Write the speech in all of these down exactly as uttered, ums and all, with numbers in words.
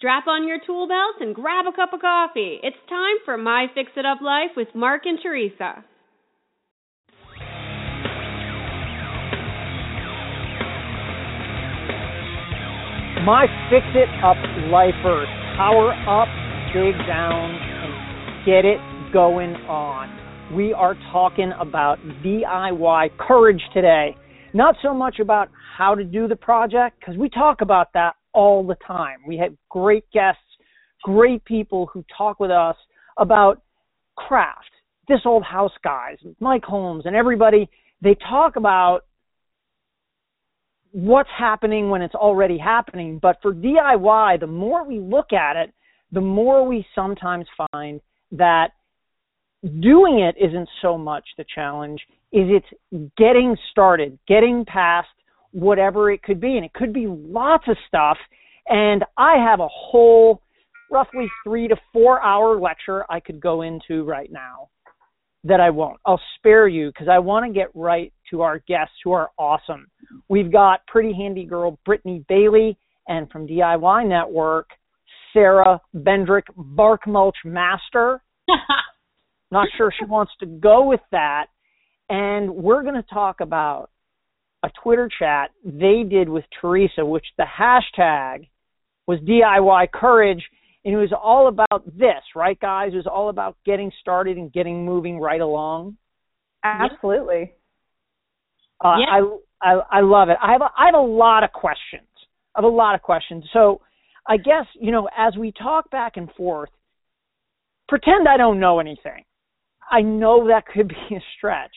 strap on your tool belts and grab a cup of coffee. It's time for My Fix It Up Life with Mark and Teresa. My Fix It Up Lifers, power up, dig down, and get it going on. We are talking about D I Y courage today. Not so much about how to do the project, because we talk about that all the time. We have great guests, great people who talk with us about craft. This Old House guys, Mike Holmes, and everybody, they talk about what's happening when it's already happening. But for D I Y, the more we look at it, the more we sometimes find that doing it isn't so much the challenge, is it's getting started, getting past whatever it could be. And it could be lots of stuff. And I have a whole roughly three to four hour lecture I could go into right now that I won't. I'll spare you because I want to get right to our guests who are awesome. We've got pretty handy girl Brittany Bailey, and from D I Y Network, Sarah Bendrick, Bark Mulch Master. Not sure she wants to go with that. And we're going to talk about a Twitter chat they did with Teresa, which the hashtag was D I Y Courage. And it was all about this, right, guys? It was all about getting started and getting moving right along. Absolutely. Uh, yeah. I, I I love it. I have a, I have a lot of questions. I have a lot of questions. So I guess, you know, as we talk back and forth, pretend I don't know anything. I know that could be a stretch.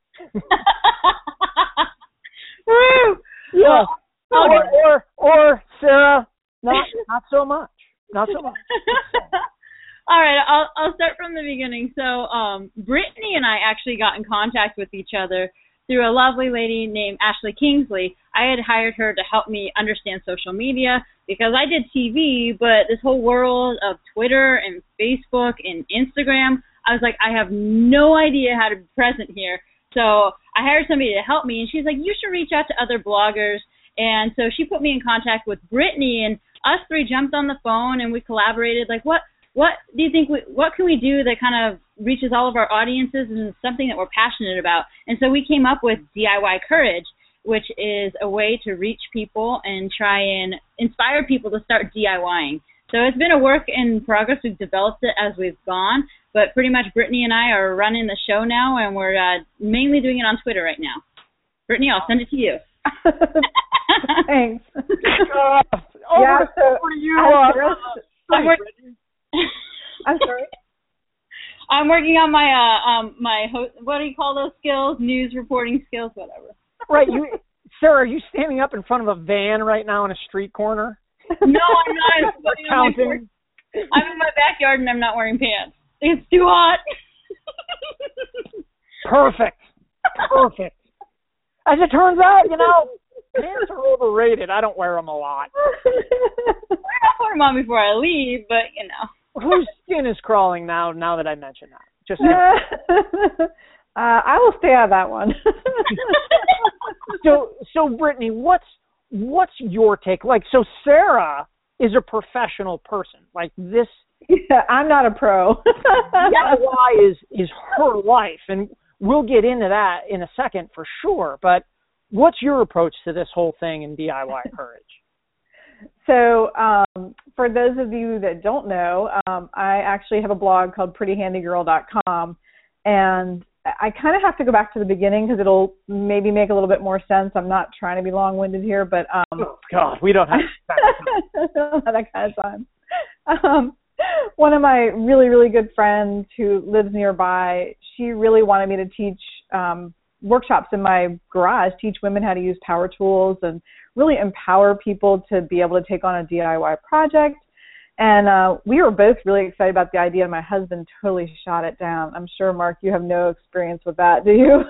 Woo! Yeah. Or, or, or, Sarah, not not so much. Not so much. All right, I'll I'll start from the beginning. So, um, Brittany and I actually got in contact with each other through a lovely lady named Ashley Kingsley. I had hired her to help me understand social media because I did T V, but this whole world of Twitter and Facebook and Instagram, I was like, I have no idea how to be present here. So I hired somebody to help me, and she's like, you should reach out to other bloggers. And so she put me in contact with Brittany, and us three jumped on the phone and we collaborated. Like, what what do you think? We, what can we do that kind of reaches all of our audiences and something that we're passionate about? And so we came up with D I Y Courage, which is a way to reach people and try and inspire people to start DIYing. So it's been a work in progress. We've developed it as we've gone, but pretty much Brittany and I are running the show now, and we're uh, mainly doing it on Twitter right now. Brittany, I'll send it to you. Thanks. Uh, over, yeah, so over to you. Uh, I'm, work- I'm sorry. I'm working on my uh um my ho- what do you call those skills? News reporting skills, whatever. Right, you, Sarah. Are you standing up in front of a van right now in a street corner? No, I'm not. I'm, counting. I'm in my backyard and I'm not wearing pants. It's too hot. Perfect. Perfect. As it turns out, you know, pants are overrated. I don't wear them a lot. I'll put them on before I leave, but, you know. Whose skin is crawling now, now that I mention that? Just uh, I will stay out of that one. so, so Brittany, what's what's your take? Like, so Sarah is a professional person. Like this. Yeah, I'm not a pro. D I Y is is her life, and we'll get into that in a second for sure. But what's your approach to this whole thing in D I Y Courage? So um, for those of you that don't know, um, I actually have a blog called pretty handy girl dot com, and I kind of have to go back to the beginning because it'll maybe make a little bit more sense. I'm not trying to be long-winded here, but um, oh, God, we don't have that kind of time. Um, one of my really, really good friends who lives nearby, she really wanted me to teach um, workshops in my garage, teach women how to use power tools and really empower people to be able to take on a D I Y project. And uh, we were both really excited about the idea, and my husband totally shot it down. I'm sure, Mark, you have no experience with that, do you?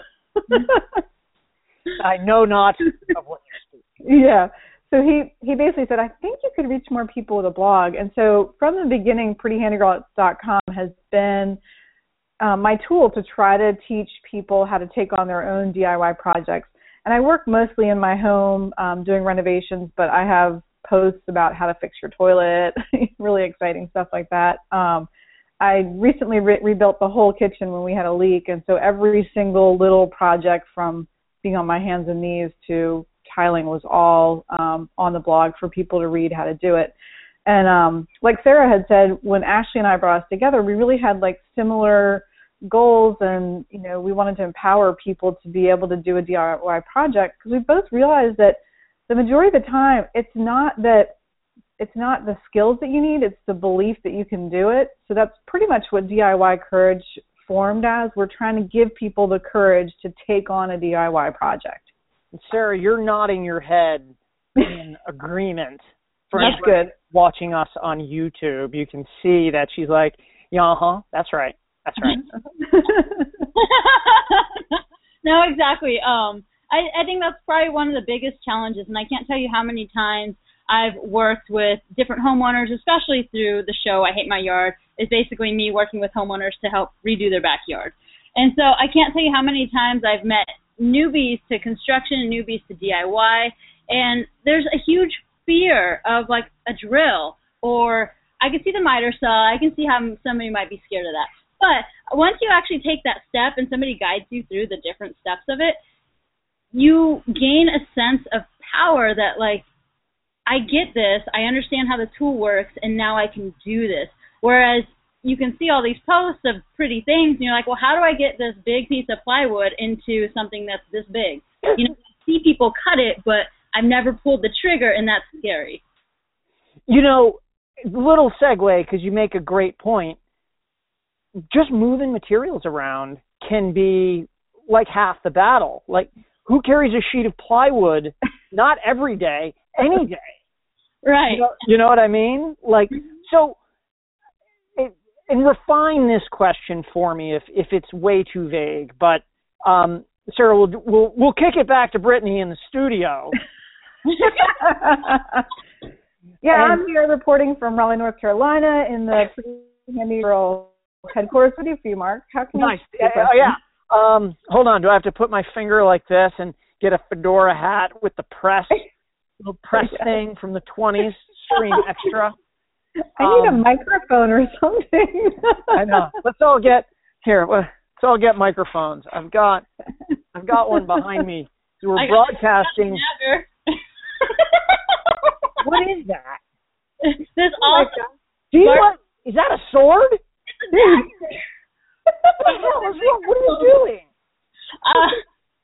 I know not of what you're speaking. Yeah. So he, he basically said, I think you could reach more people with a blog. And so from the beginning, pretty handy girl dot com has been um, my tool to try to teach people how to take on their own D I Y projects. And I work mostly in my home um, doing renovations, but I have posts about how to fix your toilet, really exciting stuff like that. Um, I recently re- rebuilt the whole kitchen when we had a leak, and so every single little project from being on my hands and knees to tiling was all um, on the blog for people to read how to do it. And um, like Sarah had said, when Ashley and I brought us together, we really had like similar goals, and you know, we wanted to empower people to be able to do a D I Y project, because we both realized that the majority of the time it's not that it's not the skills that you need, it's the belief that you can do it. So that's pretty much what D I Y Courage formed as. We're trying to give people the courage to take on a D I Y project. And Sarah, you're nodding your head in agreement. For That's good. Watching us on YouTube, you can see that she's like, yeah, uh-huh, that's right. That's right. No, exactly. Um, I, I think that's probably one of the biggest challenges, and I can't tell you how many times I've worked with different homeowners, especially through the show I Hate My Yard. It's basically me working with homeowners to help redo their backyard. And so I can't tell you how many times I've met newbies to construction and newbies to D I Y, and there's a huge fear of like a drill, or I can see the miter saw, I can see how somebody might be scared of that. But once you actually take that step and somebody guides you through the different steps of it, you gain a sense of power that like, I get this, I understand how the tool works, and now I can do this. Whereas you can see all these posts of pretty things, and you're like, well, how do I get this big piece of plywood into something that's this big? You know, I see people cut it, but I've never pulled the trigger, and that's scary. You know, little segue, because you make a great point. Just moving materials around can be like half the battle. Like, who carries a sheet of plywood? Not every day, any day. Right. You know, you know what I mean? Like, so, it, and refine this question for me if, if it's way too vague. But, um, Sarah, we'll, we'll, we'll kick it back to Brittany in the studio. Yeah, and, I'm here reporting from Raleigh, North Carolina in the Pretty Handy Girl headquarters. What do you for you, Mark? How can nice. I Oh, uh, yeah. Um, hold on. Do I have to put my finger like this and get a fedora hat with the press, little press yeah. thing from the twenties, Screen Extra? I need um, a microphone or something. I know. Let's all get here. Let's all get microphones. I've got, I've got one behind me. So we're broadcasting. What is that? This oh awesome. Do you want? Is that a sword? What the hell is wrong? What are you doing? Uh,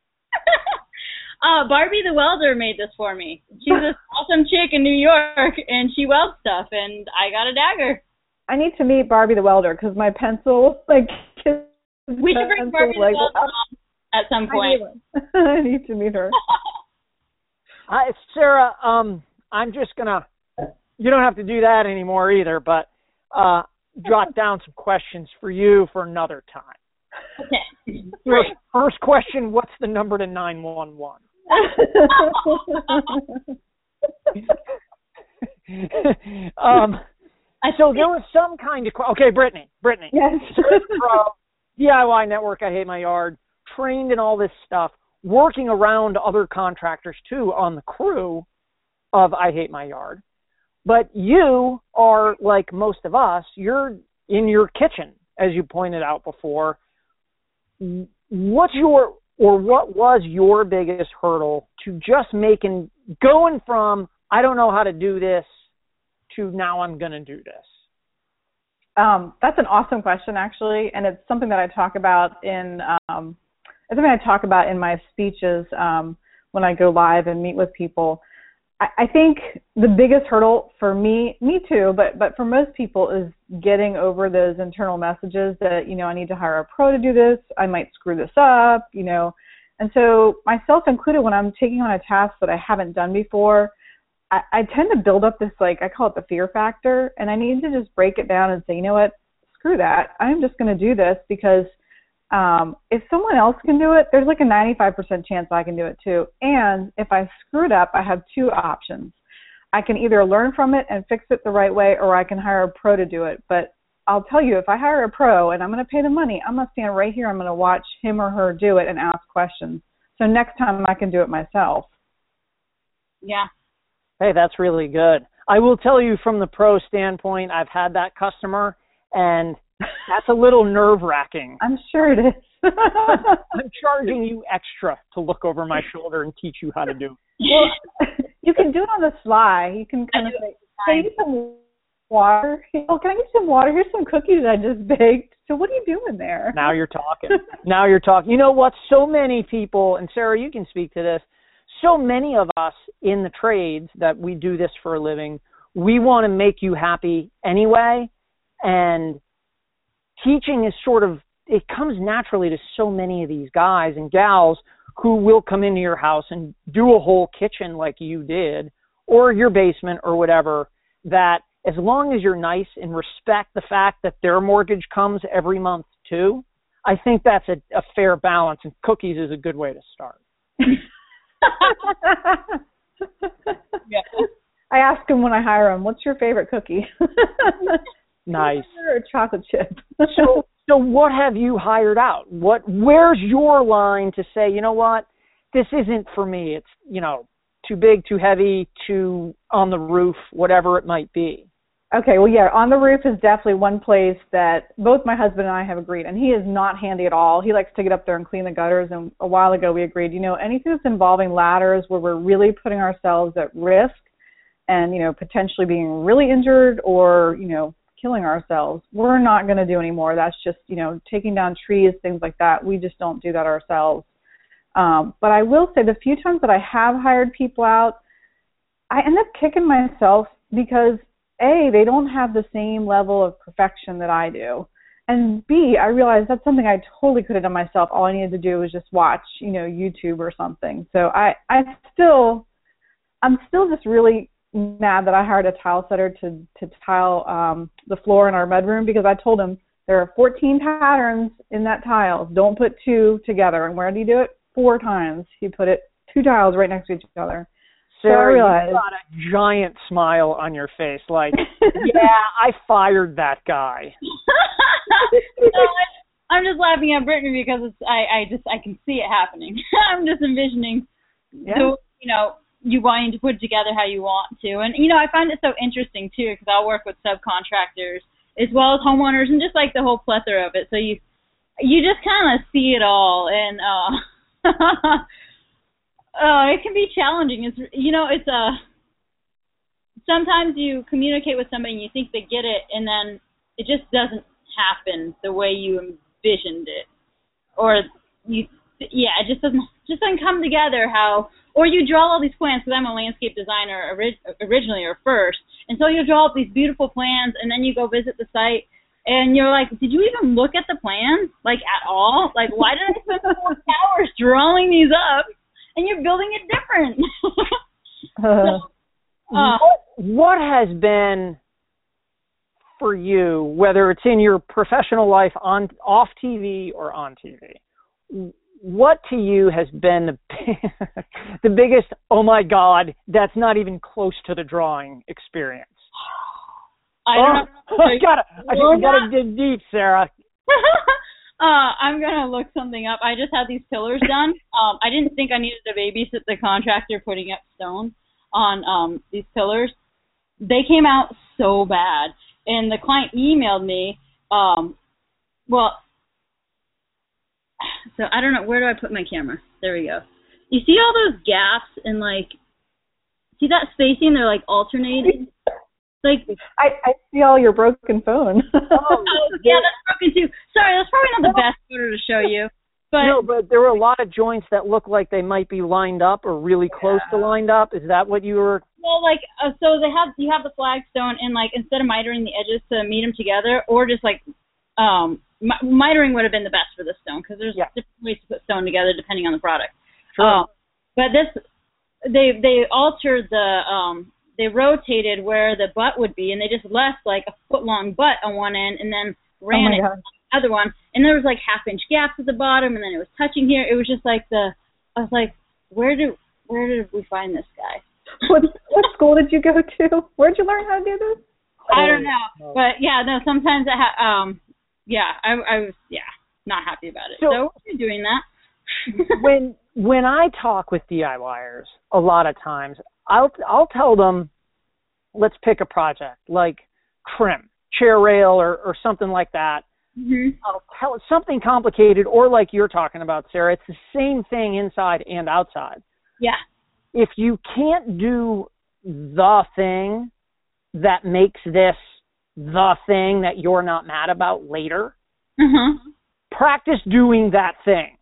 uh, Barbie the welder made this for me. She's this awesome chick in New York, and she welds stuff, and I got a dagger. I need to meet Barbie the welder, because my pencil, like... We should bring Barbie like, the welder on at some point. I, I need to meet her. Hi, Sarah. Um, I'm just gonna. You don't have to do that anymore either, but uh, jot down some questions for you for another time. Okay. First, first question: what's the number to nine one one? Um. So there was some kind of okay, Brittany. Brittany. Yes. Pro, D I Y Network. I Hate My Yard. Trained in all this stuff. Working around other contractors too on the crew of I Hate My Yard. But you are like most of us, you're in your kitchen, as you pointed out before. What's your, or what was your biggest hurdle to just making, going from, I don't know how to do this, to now I'm going to do this? Um, that's an awesome question, actually, and it's something that I talk about in, um, it's something I talk about in my speeches um, when I go live and meet with people. I, I think the biggest hurdle for me, me too, but but for most people is getting over those internal messages that, you know, I need to hire a pro to do this, I might screw this up, you know. And so myself included, when I'm taking on a task that I haven't done before, I, I tend to build up this, like, I call it the fear factor, and I need to just break it down and say, you know what, screw that. I'm just going to do this because Um, if someone else can do it, there's like a ninety-five percent chance I can do it too. And if I screw it up, I have two options. I can either learn from it and fix it the right way, or I can hire a pro to do it. But I'll tell you, if I hire a pro and I'm going to pay the money, I'm going to stand right here. I'm going to watch him or her do it and ask questions. So next time I can do it myself. Yeah. Hey, that's really good. I will tell you from the pro standpoint, I've had that customer, and that's a little nerve-wracking. I'm sure it is. I'm charging you extra to look over my shoulder and teach you how to do it. Well, you can do it on the sly. You can kind of say, can I get some water? Oh, can I get some water? Here's some cookies I just baked. So what are you doing there? Now you're talking. Now you're talking. You know what? So many people, and Sarah, you can speak to this, so many of us in the trades that we do this for a living, we want to make you happy anyway. And teaching is sort of, it comes naturally to so many of these guys and gals who will come into your house and do a whole kitchen like you did, or your basement or whatever, that as long as you're nice and respect the fact that their mortgage comes every month too, I think that's a, a fair balance, and cookies is a good way to start. Yeah. I ask them when I hire them, what's your favorite cookie? Nice. Or chocolate chip. so, so what have you hired out? What, where's your line to say, you know what, this isn't for me. It's, you know, too big, too heavy, too on the roof, whatever it might be. Okay, well, yeah, on the roof is definitely one place that both my husband and I have agreed, and he is not handy at all. He likes to get up there and clean the gutters, and a while ago we agreed, you know, anything that's involving ladders where we're really putting ourselves at risk and, you know, potentially being really injured or, you know, killing ourselves, we're not going to do anymore. That's just, you know, taking down trees, things like that. We just don't do that ourselves. Um, but I will say the few times that I have hired people out, I end up kicking myself because A, they don't have the same level of perfection that I do. And B, I realize that's something I totally could have done myself. All I needed to do was just watch, you know, YouTube or something. So I, I still, I'm still just really mad that I hired a tile setter to, to tile um, the floor in our bedroom, because I told him there are fourteen patterns in that tile. Don't put two together. And where did he do it? Four times. He put it two tiles right next to each other. Sarah, so I realized, you got a giant smile on your face, like, yeah, I fired that guy. No, I, I'm just laughing at Brittany because it's, I, I just I can see it happening. I'm just envisioning, yeah. the, you know, you wanting to put it together how you want to, and you know, I find it so interesting too because I'll work with subcontractors as well as homeowners and just like the whole plethora of it. So you you just kind of see it all, and uh. Uh, it can be challenging. It's, you know, it's a, uh, sometimes you communicate with somebody and you think they get it, and then it just doesn't happen the way you envisioned it. Or you, yeah, it just doesn't, just doesn't come together how, or you draw all these plans, because I'm a landscape designer ori- originally or first, and so you draw up these beautiful plans, and then you go visit the site, and you're like, did you even look at the plans, like, at all? Like, why did I spend four hours drawing these up? And you're building it different. uh, so, uh, what, what has been for you, whether it's in your professional life, on off T V or on T V, what to you has been the, the biggest, oh my God, that's not even close to the drawing experience? I don't know. Oh, I gotta, I think we gotta dig deep, Sarah. Uh, I'm going to look something up. I just had these pillars done. Um, I didn't think I needed to babysit the contractor putting up stone on um, these pillars. They came out so bad. And the client emailed me, um, well, so I don't know, where do I put my camera? There we go. You see all those gaps and, like, see that spacing? They're, like, alternating. Like, I, I see all your broken phone. oh, yeah, that's broken too. Sorry, that's probably not the best photo to show you. But no, but there were a lot of joints that look like they might be lined up or really close yeah. to lined up. Is that what you were? Well, like, uh, so they have you have the flagstone, and like instead of mitering the edges to meet them together, or just like um, mitering would have been the best for this stone because there's yeah. different ways to put stone together depending on the product. Sure. Um, but this, they they altered the. Um, They rotated where the butt would be, and they just left like a foot long butt on one end, and then ran oh it on the other one. And there was like half inch gaps at the bottom, and then it was touching here. It was just like the. I was like, where did where did we find this guy? What what school did you go to? Where'd you learn how to do this? I don't know, but yeah, no. Sometimes I ha- um, yeah, I I was yeah not happy about it. So, so we're doing that. when when I talk with DIYers, a lot of times I'll I'll tell them, let's pick a project like Crim, chair rail, or, or something like that. Mm-hmm. I'll tell it something complicated, or like you're talking about, Sarah. It's the same thing inside and outside. Yeah. If you can't do the thing that makes this the thing that you're not mad about later, mm-hmm. practice doing that thing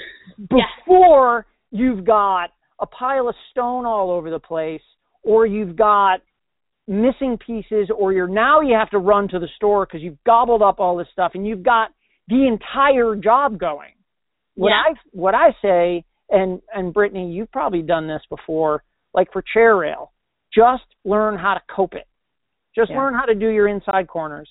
before yeah. you've got a pile of stone all over the place, or you've got missing pieces, or you're now you have to run to the store because you've gobbled up all this stuff and you've got the entire job going. What yeah. I what I say, and and Brittany, you've probably done this before, like for chair rail, just learn how to cope it. Just yeah. learn how to do your inside corners.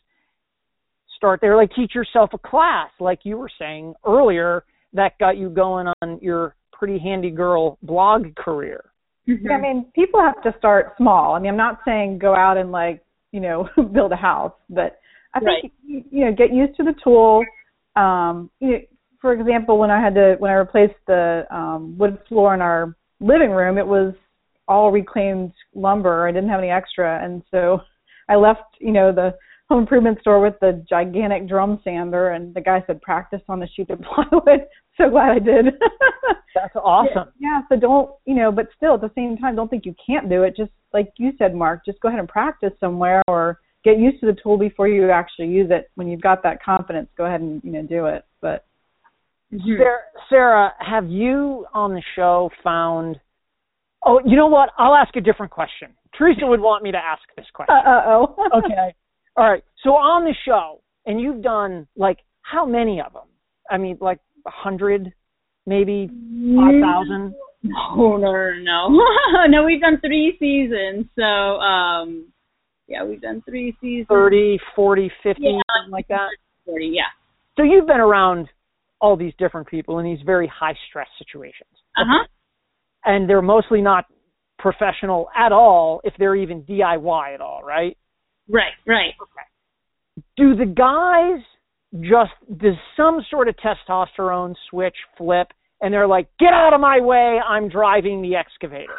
Start there, like teach yourself a class, like you were saying earlier, that got you going on your Pretty Handy Girl blog career. Mm-hmm. Yeah, I mean, people have to start small. I mean, I'm not saying go out and, like, you know, build a house, but I think, right. you, you know, get used to the tool. Um, you know, for example, when I had to, when I replaced the um, wood floor in our living room, it was all reclaimed lumber. I didn't have any extra, and so I left, you know, the home improvement store with the gigantic drum sander, and the guy said, practice on the sheet of plywood. So glad I did. That's awesome. Yeah, yeah, so don't, you know, but still at the same time, don't think you can't do it. Just like you said, Mark, just go ahead and practice somewhere, or get used to the tool before you actually use it. When you've got that confidence, go ahead and, you know, do it. But mm-hmm. Sarah, Sarah, have you on the show found, oh, you know what? I'll ask a different question. Teresa would want me to ask this question. Uh-oh. Okay. All right. So on the show, and you've done, like, how many of them? I mean, like, a hundred, maybe five thousand? No, no, no. No, we've done three seasons. So, um, yeah, we've done three seasons. thirty, forty, fifty, yeah, something like that? forty, yeah. So you've been around all these different people in these very high-stress situations. Uh-huh. And they're mostly not professional at all, if they're even D I Y at all, right? Right, right. Okay. Do the guys just, does some sort of testosterone switch flip, and they're like, get out of my way, I'm driving the excavator?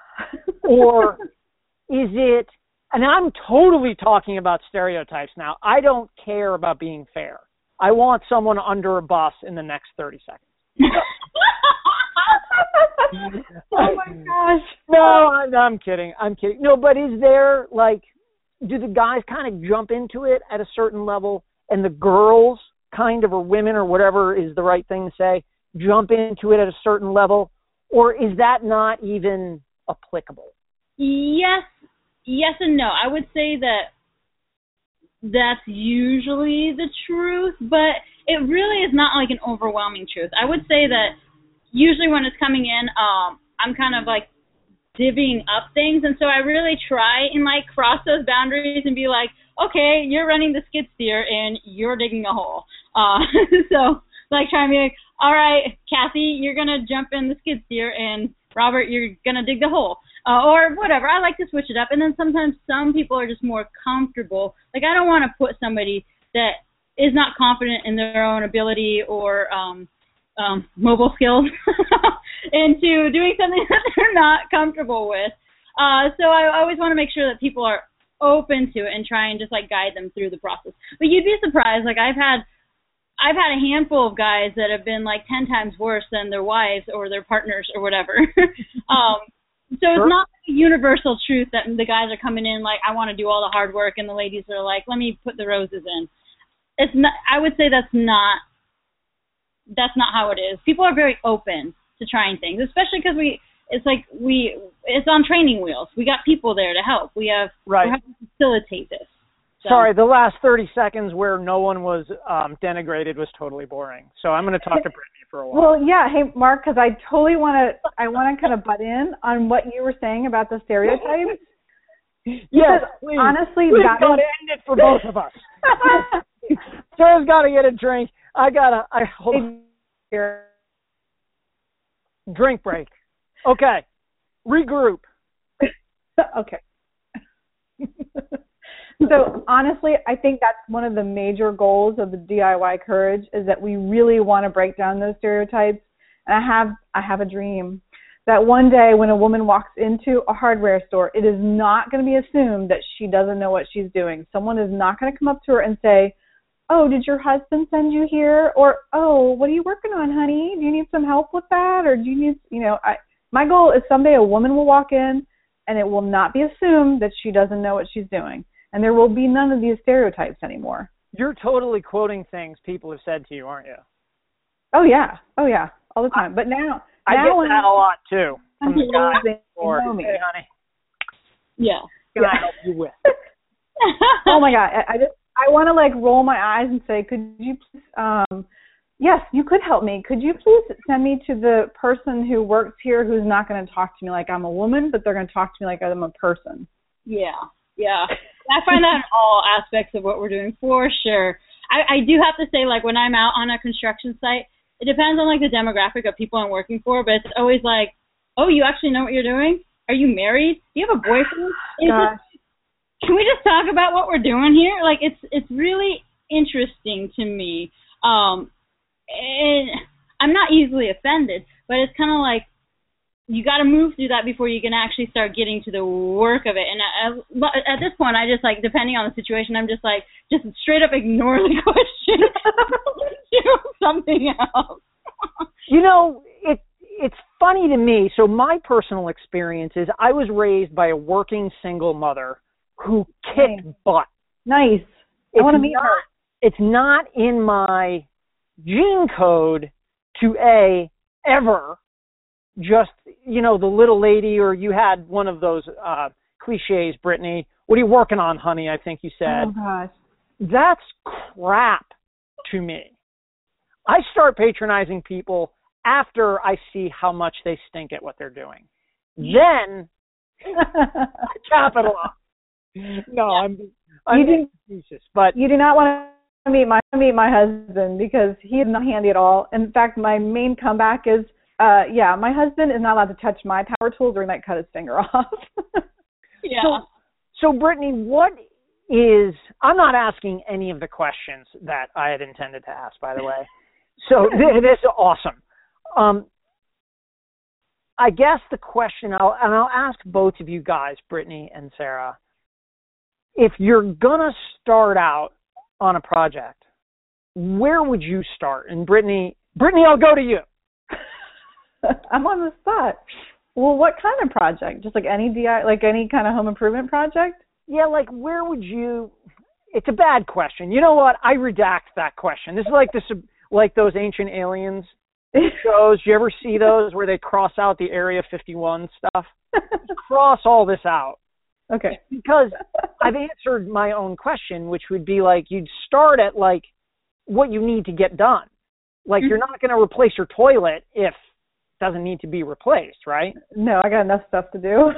Or is it, and I'm totally talking about stereotypes now, I don't care about being fair. I want someone under a bus in the next thirty seconds. Oh my gosh. No, I'm, I'm kidding. I'm kidding. No, but is there, like, do the guys kind of jump into it at a certain level, and the girls kind of, or women, or whatever is the right thing to say, jump into it at a certain level? Or is that not even applicable? Yes, yes and no. I would say that that's usually the truth, but it really is not like an overwhelming truth. I would say that usually when it's coming in, um, I'm kind of like divvying up things, and so I really try and like cross those boundaries and be like, okay, you're running the skid steer and you're digging a hole. Uh, so like trying to be like, all right, Kathy, you're gonna jump in the skid steer, and Robert, you're gonna dig the hole, uh, or whatever. I like to switch it up, and then sometimes some people are just more comfortable. Like I don't want to put somebody that is not confident in their own ability or um, um, mobile skills into doing something that they're not comfortable with. Uh, so I always want to make sure that people are open to it and try and just like guide them through the process. But you'd be surprised. Like I've had, I've had a handful of guys that have been like ten times worse than their wives or their partners or whatever. um, so it's sure. not a universal truth that the guys are coming in like, I want to do all the hard work, and the ladies are like, let me put the roses in. It's not. I would say that's not. That's not how it is. People are very open to trying things, especially because we. It's like we. It's on training wheels. We got people there to help. We have. Right. We have to facilitate this. So. Sorry, the last thirty seconds where no one was um, denigrated was totally boring. So I'm going to talk to Brittany for a while. Well, yeah. Hey, Mark, because I totally want to. I want to kind of butt in on what you were saying about the stereotypes. Yes, please. Honestly, please that got was... to end it for both of us. Sarah's got to get a drink. I got to. I hold on here. Drink break. Okay. Regroup. Okay. So honestly, I think that's one of the major goals of the D I Y Courage, is that we really want to break down those stereotypes. And I have I have a dream that one day when a woman walks into a hardware store, it is not going to be assumed that she doesn't know what she's doing. Someone is not going to come up to her and say, oh, did your husband send you here? Or, oh, what are you working on, honey? Do you need some help with that? Or do you need, you know, I, my goal is someday a woman will walk in and it will not be assumed that she doesn't know what she's doing. And there will be none of these stereotypes anymore. You're totally quoting things people have said to you, aren't you? Oh, yeah. Oh, yeah. All the time. But now, I now get that a lot, too. From the guys they or, know me. hey, honey, Yeah. can Yeah. I help you with? Oh, my God. I, I just, I want to, like, roll my eyes and say, could you please, um, yes, you could help me. Could you please send me to the person who works here who's not going to talk to me like I'm a woman, but they're going to talk to me like I'm a person? Yeah, yeah. I find that in all aspects of what we're doing, for sure. I, I do have to say, like, when I'm out on a construction site, it depends on, like, the demographic of people I'm working for, but it's always like, oh, you actually know what you're doing? Are you married? Do you have a boyfriend? Is Gosh. it, can we just talk about what we're doing here? Like, it's it's really interesting to me. Um, and I'm not easily offended, but it's kind of like, you got to move through that before you can actually start getting to the work of it. And I, at this point, I just, like, depending on the situation, I'm just like, just straight up ignore the question. Do something else. You know, it it's funny to me. So my personal experience is I was raised by a working single mother who kicked Nice. butt. Nice. It's I want to meet not, her. It's not in my gene code to A, ever just, you know, the little lady, or you had one of those uh, cliches, Brittany. What are you working on, honey? I think you said. Oh, gosh. That's crap to me. I start patronizing people after I see how much they stink at what they're doing. Then I cap it off. No, I'm I'm You do- facetious, but You do not want to meet my meet my husband because he is not handy at all. In fact, my main comeback is, uh, yeah, my husband is not allowed to touch my power tools or he might cut his finger off. Yeah. So, so Brittany, what is, I'm not asking any of the questions that I had intended to ask, by the way. So th- this is awesome. Um, I guess the question, I'll, and I'll ask both of you guys, Brittany and Sarah, if you're going to start out on a project, where would you start? And Brittany, Brittany, I'll go to you. I'm on the spot. Well, what kind of project? Just like any D I, like any kind of home improvement project? Yeah, like where would you? It's a bad question. You know what? I redact that question. This is like this, like those ancient aliens shows. You ever see those where they cross out the Area fifty-one stuff? Cross all this out. Okay. Because I've answered my own question, which would be like you'd start at like what you need to get done. Like you're not going to replace your toilet if it doesn't need to be replaced, right? No, I got enough stuff to do.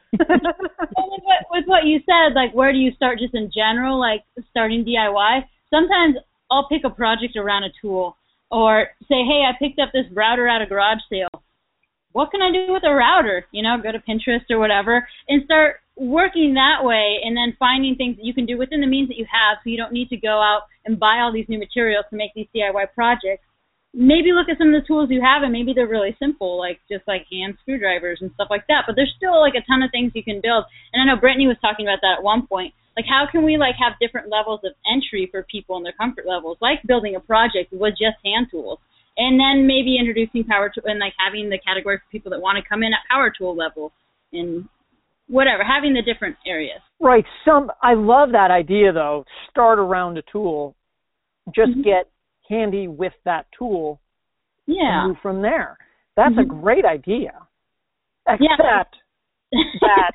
Well, with, what, with what you said, like, where do you start just in general, like starting D I Y? Sometimes I'll pick a project around a tool or say, hey, I picked up this router at a garage sale. What can I do with a router? You know, go to Pinterest or whatever and start working that way and then finding things that you can do within the means that you have so you don't need to go out and buy all these new materials to make these D I Y projects. Maybe look at some of the tools you have and maybe they're really simple, like just like hand screwdrivers and stuff like that. But there's still like a ton of things you can build. And I know Brittany was talking about that at one point. Like how can we like have different levels of entry for people and their comfort levels, like building a project with just hand tools. And then maybe introducing power tool and like having the category for people that want to come in at power tool level and whatever, having the different areas. Right. Some I love that idea though. Start around a tool. Just mm-hmm. get handy with that tool. Yeah. And move from there. That's mm-hmm. a great idea. Except yeah. that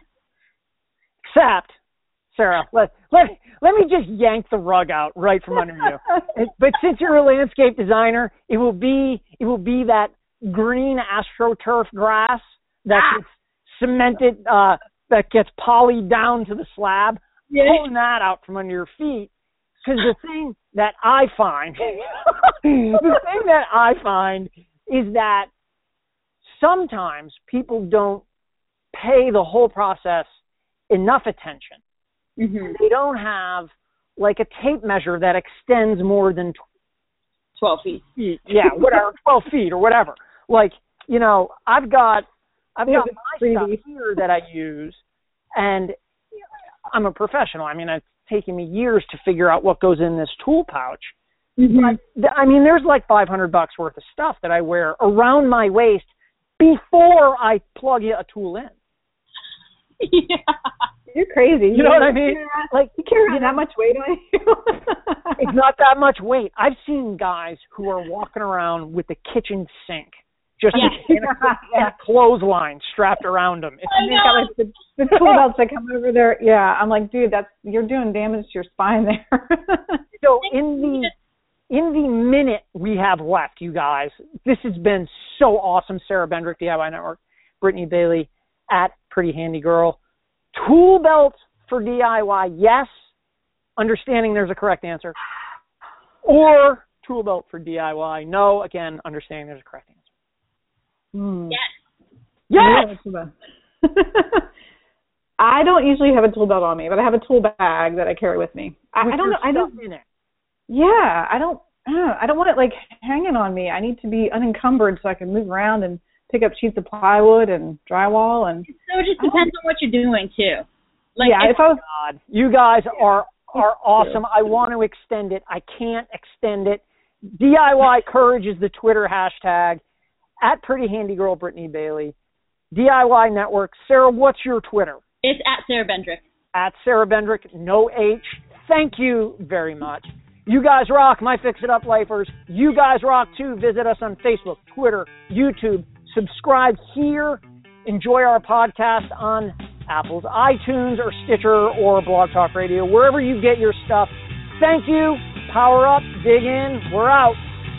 except Sarah, let let let me just yank the rug out right from under you. But since you're a landscape designer, it will be it will be that green AstroTurf grass that ah. gets cemented, uh, that gets polyed down to the slab. Yeah. Pulling that out from under your feet. Because the thing that I find, the thing that I find is that sometimes people don't pay the whole process enough attention. Mm-hmm. They don't have like a tape measure that extends more than twelve feet. Yeah, whatever, twelve feet or whatever. Like, you know, I've got I've got my stuff here that I use, and I'm a professional. I mean, it's taken me years to figure out what goes in this tool pouch. Mm-hmm. But, I mean, there's like five hundred bucks worth of stuff that I wear around my waist before I plug a tool in. Yeah. You're crazy. You know what I mean? Like, you carry around that much weight on you? It's not that much weight. I've seen guys who are walking around with the kitchen sink just Yeah. in, a, in a clothesline strapped around them. It's, They've got like the, the tool belts that come over there. Yeah, I'm like, dude, that's you're doing damage to your spine there. So in the in the minute we have left, you guys, this has been so awesome. Sarah Bendrick, D I Y Network, Brittany Bailey at Pretty Handy Girl. Tool belt for D I Y, yes. Understanding there's a correct answer. Or tool belt for D I Y, no. Again, understanding there's a correct answer. Mm. Yes. Yes. I don't usually have a tool belt on me, but I have a tool bag that I carry with me. I, With I don't your know. I don't. stuff in it. Yeah, I don't. I don't, know, I don't want it like hanging on me. I need to be unencumbered so I can move around and pick up sheets of plywood and drywall and. So it just depends on what you're doing too. Like yeah, if, if I was. God, you guys are are awesome. I want to extend it. I can't extend it. D I Y Courage is the Twitter hashtag. At Pretty Handy Girl, Brittany Bailey. D I Y Network. Sarah, what's your Twitter? it's at Sarah Bendrick. At Sarah Bendrick, no H. Thank you very much. You guys rock, my Fix It Up lifers. You guys rock too. Visit us on Facebook, Twitter, YouTube. Subscribe here. Enjoy our podcast on Apple's iTunes or Stitcher or Blog Talk Radio, wherever you get your stuff. Thank you. Power up. Dig in. We're out.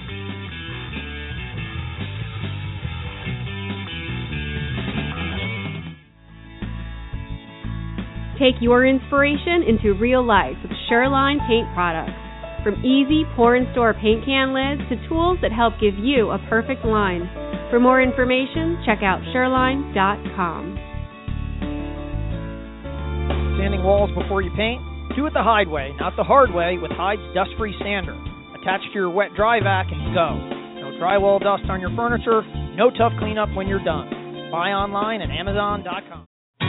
Take your inspiration into real life with Shoreline Paint Products. From easy pour-and-store paint can lids to tools that help give you a perfect line. For more information, check out shoreline dot com. Sanding walls before you paint? Do it the Hyde way, not the hard way, with Hyde's dust-free sander. Attach to your wet dry vac and go. No drywall dust on your furniture, no tough cleanup when you're done. Buy online at amazon dot com.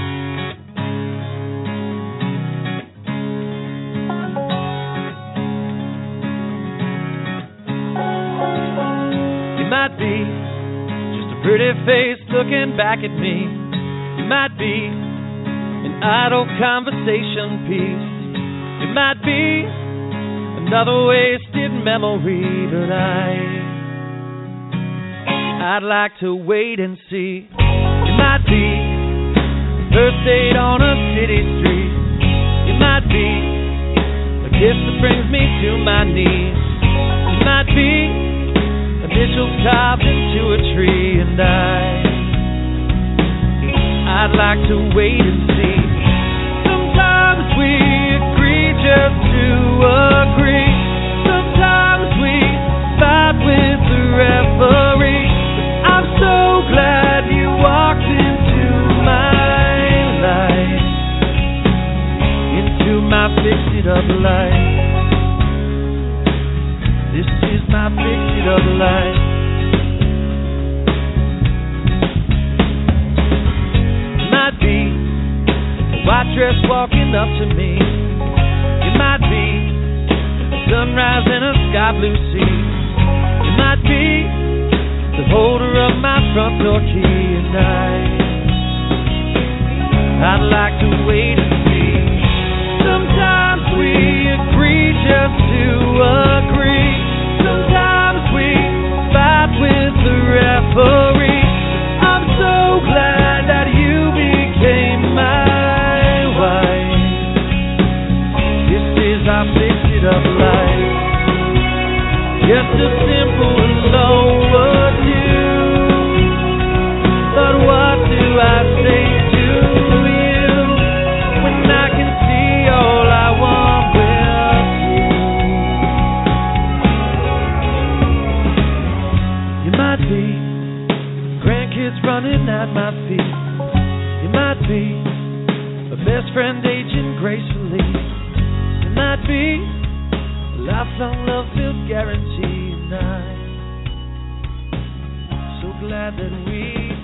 You might be just a pretty face looking back at me. You might be an idle conversation piece. You might be another wasted memory, but I I'd like to wait and see. You might be the first date on a city street. You might be a kiss that brings me to my knees. You might be initials carved into a tree, and I, I'd like to wait and see. Sometimes we agree just to agree. Sometimes we fight with the referee. But I'm so glad you walked into my life, into my fix-it-up life. This is my fix-it-up life. You might be a white dress walking up to me. You might be a sunrise in a sky blue sea. You might be the holder of my front door key, and I, I'd like to wait and see. Sometimes we agree just to agree. Sometimes we fight with the referee. I'm so glad that you became my wife. This is our fix-it-up life. Just a simple hello or two. But what do I say to you when I can see all I want with you? You might be grandkids running at my feet. You might be a best friend aging gracefully. You might be a lifelong love-filled guarantee. And I'm so glad that we